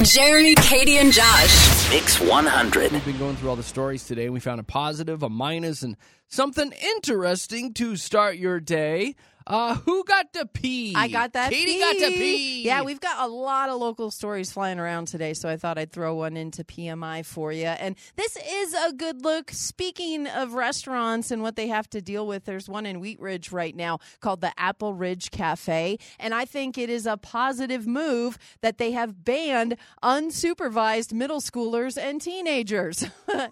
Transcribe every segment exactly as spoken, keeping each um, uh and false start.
Jeremy, Katie, and Josh. Mix one hundred. We've been going through all the stories today, and we found a positive, a minus, and something interesting to start your day. Uh, who got to pee? I got that Katie pee. got to pee. Yeah, we've got a lot of local stories flying around today, so I thought I'd throw one into P M I for you. And this is a good look. Speaking of restaurants and what they have to deal with, there's one in Wheat Ridge right now called the Apple Ridge Cafe, and I think it is a positive move that they have banned unsupervised middle schoolers and teenagers.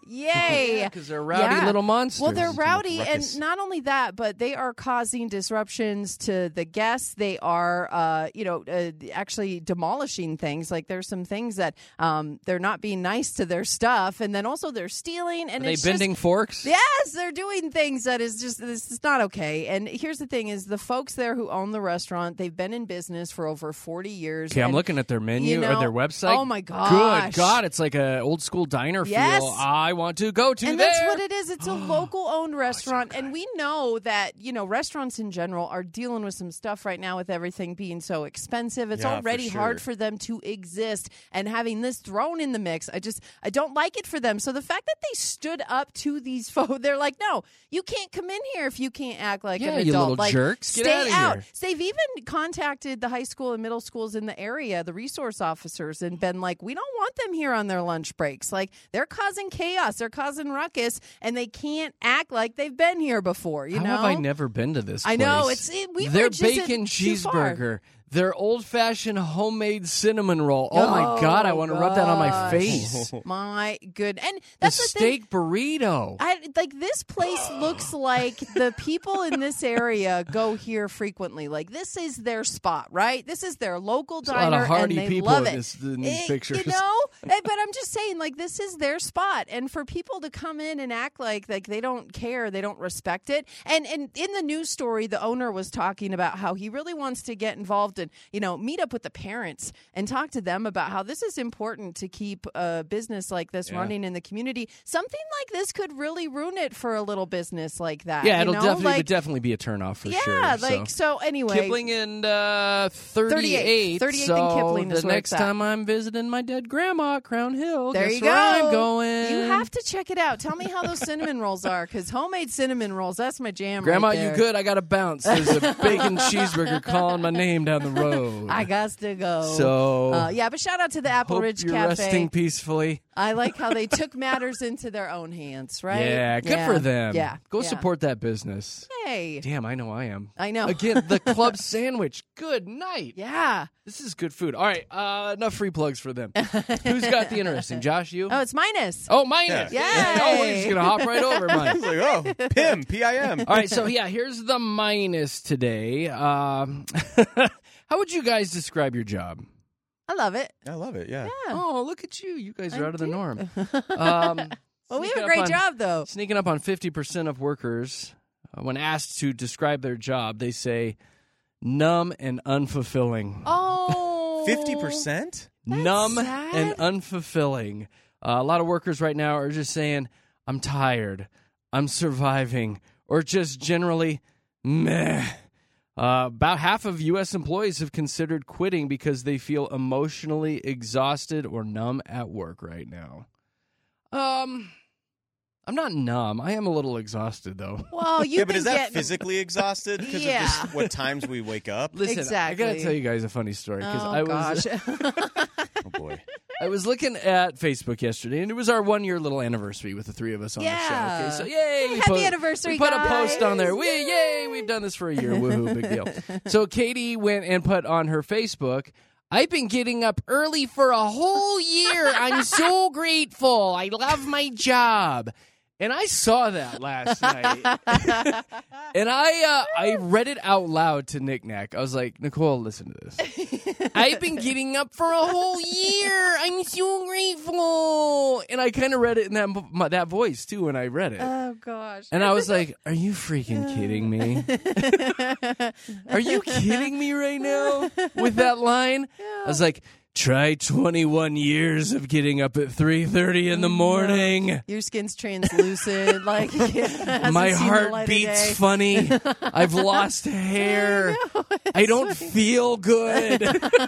Yay! Because they're rowdy Yeah. little monsters. Well, they're rowdy, Ruckus. and not only that, but they are causing disruptions to the guests. They are, uh, you know, uh, actually demolishing things. Like there's some things that um, they're not being nice to their stuff, and then also they're stealing. And Are they it's bending just, forks? Yes, they're doing things that is just this is not okay. And here's the thing: is the folks there who own the restaurant, they've been in business for over forty years. Okay, I'm and, looking at their menu you know, or their website. Oh my gosh! Good God, it's like a old school diner Yes. feel. I want to go to and there. that's what it is. It's a local owned restaurant, and we know that you know restaurants in general are dealing with some stuff right now with everything being so expensive. It's Yeah, for already sure. hard for them to exist, and having this thrown in the mix, I just I don't like it for them. So the fact that they stood up to these folks, they're like, no, you can't come in here if you can't act like Yeah, an you adult. little like, jerks. Get stay outta out. here. So they've even contacted the high school and middle schools in the area, the resource officers, and been like, we don't want them here on their lunch breaks. Like they're causing chaos, they're causing ruckus, and they can't act like they've been here before. You How know, have I never been to this I know, place? it's- it- Wheat Their Ridge isn't bacon too far. cheeseburger, their old-fashioned homemade cinnamon roll. Oh, my God, I want to rub that on my gosh. face. My good, and The that's the, thing. steak burrito. I, like this place looks like the people in this area go here frequently. Like this is their spot, right? This is their local There's a lot diner, of hardy and they people love in it. this- in these Eh, pictures. you know. Eh, but I'm just saying, like this is their spot, and for people to come in and act like like they don't care, they don't respect it. And and in the news story, the owner was talking about how he really wants to get involved and you know meet up with the parents and talk to them about how this is important to keep a business like this Yeah. running in the community. Something like this could really ruin it for a little business like that. Yeah, you it'll know? definitely like, would definitely be a turnoff for yeah, sure. like so. Anyway, Kipling and uh, thirty-eight. thirty-eighth so and Kipling is the where next it's at. time I'm visiting my dead grandma at Crown Hill, there guess you where go. I'm going. You have to check it out. Tell me how those cinnamon rolls are, because homemade cinnamon rolls—that's my jam. Grandma, right there. you good? I got to bounce. There's a bacon cheeseburger calling my name down the road. I got to go. So, uh, yeah, but shout out to the Apple hope Ridge you're Cafe. resting peacefully. I like how they took matters into their own hands, right? Yeah, good for them. Yeah, Go yeah. support that business. Hey, Damn, I know I am. I know. Again, the club sandwich. Good night. Yeah. This is good food. All right, uh, enough free plugs for them. Who's got the interesting? Josh, you? Oh, it's minus. Oh, minus. Yeah. Oh, we're just going to hop right over I minus. was like, oh, P I M, P I M. All right, so yeah, here's the minus today. Um, how would you guys describe your job? I love it. I love it, yeah. Yeah. Oh, look at you. You guys are I out of the do. norm. Um, Well, we sneaking have a up great on- job, though. Sneaking up on fifty percent of workers, uh, when asked to describe their job, they say numb and unfulfilling. Oh, fifty percent? numb sad. and unfulfilling. Uh, a lot of workers right now are just saying, I'm tired, I'm surviving, or just generally meh. Uh, about half of U S employees have considered quitting because they feel emotionally exhausted or numb at work right now. Um, I'm not numb. I am a little exhausted, though. Well, you Yeah, but is that getting... physically exhausted because Yeah. of just what times we wake up? Listen, I Exactly. got to tell you guys a funny story because Oh I was gosh. Oh, boy. I was looking at Facebook yesterday, and it was our one year little anniversary with the three of us on Yeah. the show. Okay, so yay! we Happy put- anniversary, We put guys. a post on there. We yay! We've done this for a year. Woohoo! Big deal. So Katie went and put on her Facebook, I've been getting up early for a whole year. I'm so grateful. I love my job. And I saw that last night. And I uh, I read it out loud to Nick Nack. I was like, Nicole, listen to this. I've been getting up for a whole year. I'm so grateful. And I kind of read it in that my, that voice, too, when I read it. Oh, gosh. And I was like, are you freaking kidding me? Are you kidding me right now with that line? I was like, Try twenty-one years of getting up at three thirty in the morning. Your skin's translucent. Like it My hasn't seen the heart light of beats day. funny. I've lost hair. I don't feel good.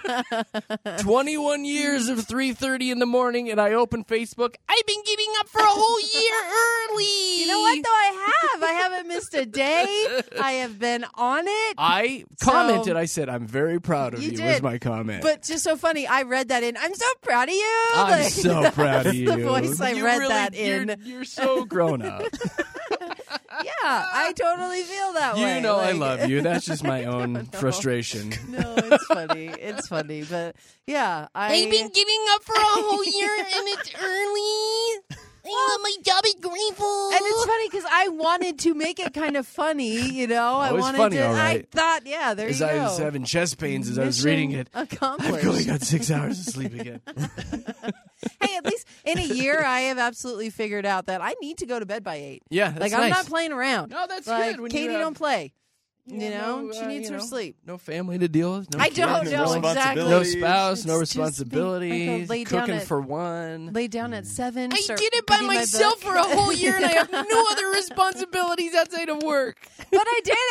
twenty-one years of three thirty in the morning, and I open Facebook. I've been getting up for a whole year early. You know what, though? I have. I haven't missed a day. I have been on it. I So- commented. I said, I'm very proud of You you, did. was my comment. But just so funny, I read that in. I'm so proud of you. I'm Like, so proud of you. The voice I You read really- that you're- in. You're so grown up. Yeah, I totally feel that way. You know I Like- love you. That's just my own frustration. No, it's funny. It's funny, but yeah, I. I've been giving up for a whole year, and it's early. I love my job at Grateful. And it's funny because I wanted to make it kind of funny, you know. I Oh, it's wanted funny, to. all right. I thought, yeah, there As you I go. was having chest pains as I was Mission reading it, accomplished. I've only got six hours of sleep again. Hey, at least in a year, I have absolutely figured out that I need to go to bed by eight. Yeah, that's like nice. I'm not playing around. No, that's like, good when you Katie have- don't play. Yeah, You know, no, she uh, needs you her know, sleep. No family to deal with. No I don't kids, know no, exactly. no spouse, no It's just responsibilities. like, lay down Cooking at- for one. Lay down at seven. I start did it by reading my myself book. for a whole year, and I have no other responsibilities outside of work. But I did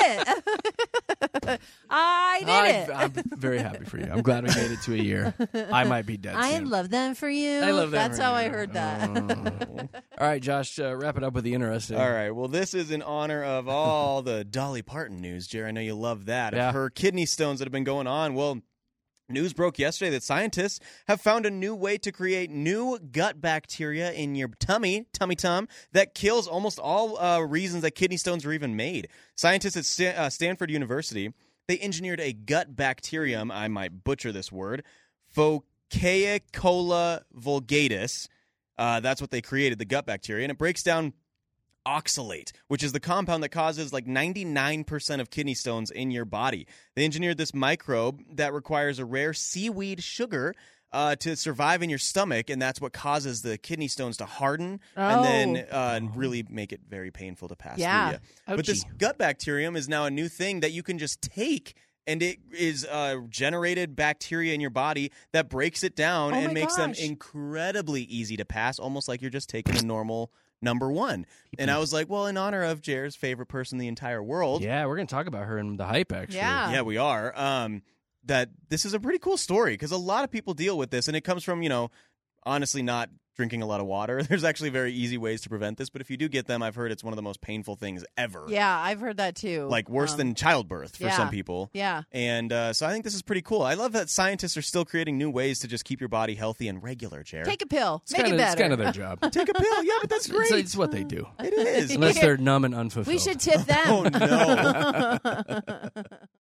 it. I did it. I'm, I'm very happy for you. I'm glad we made it to a year. I might be dead I soon. love them for you. I love that That's for how you. I heard that. Oh. All right, Josh, uh, wrap it up with the interesting. All right. Well, this is in honor of all the Dolly Parton news, Jerry. I know you love that. Yeah. Of her kidney stones that have been going on. Well, news broke yesterday that scientists have found a new way to create new gut bacteria in your tummy, tummy tum, that kills almost all uh, reasons that kidney stones are even made. Scientists at Sta- uh, Stanford University, they engineered a gut bacterium, I might butcher this word, Phocaecola vulgatus. Uh, that's what they created, the gut bacteria, and it breaks down oxalate, which is the compound that causes like ninety-nine percent of kidney stones in your body. They engineered this microbe that requires a rare seaweed sugar uh, to survive in your stomach, and that's what causes the kidney stones to harden and then uh, really make it very painful to pass Yeah. through you. But this Ouchie. gut bacterium is now a new thing that you can just take, and it is uh, generated bacteria in your body that breaks it down Oh and my makes them gosh. incredibly easy to pass, almost like you're just taking a normal number one. And I was like, well, in honor of Jer's favorite person in the entire world, Yeah, we're going to talk about her in the hype, actually. Yeah. yeah, we are, um, that this is a pretty cool story because a lot of people deal with this, and it comes from, you know, honestly not drinking a lot of water. There's actually very easy ways to prevent this, but if you do get them, I've heard it's one of the most painful things ever. Yeah, I've heard that too. Like worse Um, than childbirth for yeah. some people. Yeah. And uh, so I think this is pretty cool. I love that scientists are still creating new ways to just keep your body healthy and regular, Jer. Take a pill. It's Make kind it of, better. it's kind of their job. Take a pill. Yeah, but that's It's, great. it's what they do. It is. Unless they're numb and unfulfilled. We should tip them. Oh, no.